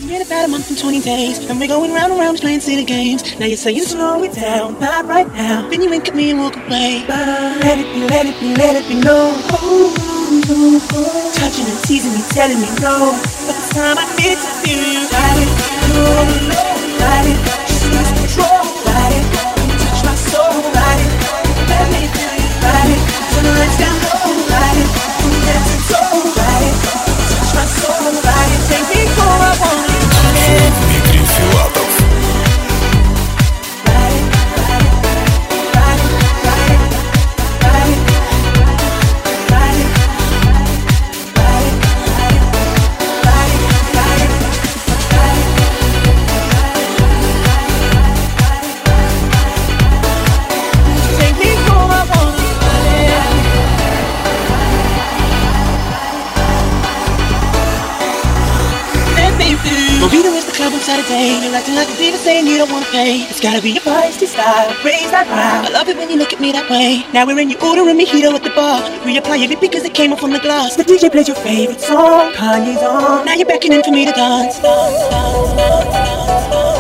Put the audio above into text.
been about a month and 20 days, and we're going round and round playing silly games. Now you're saying slow it down, not right now. Then you wink at me and walk away. But let it be, let it be, let it be known. Touching and teasing me, telling me no. But this time I need to feel you. Ride it, ride it, just lose control. Ride it, touch my soul. Ride it, let me feel you. Ride it, turn the lights down low. Ride it, from head to toe. Ride it, touch my soul. Ride it, take me for I want it. Дмитрий Филатов. Movida is the club on Saturday. You're acting like a diva saying you don't wanna pay. It's gotta be your feisty style, raise that brow. I love it when you look at me that way. Now we're in, you ordering mojito at the bar. Reapply your lip because it came off from the glass. The DJ plays your favorite song, Kanye's on. Now you're beckoning for me to dance.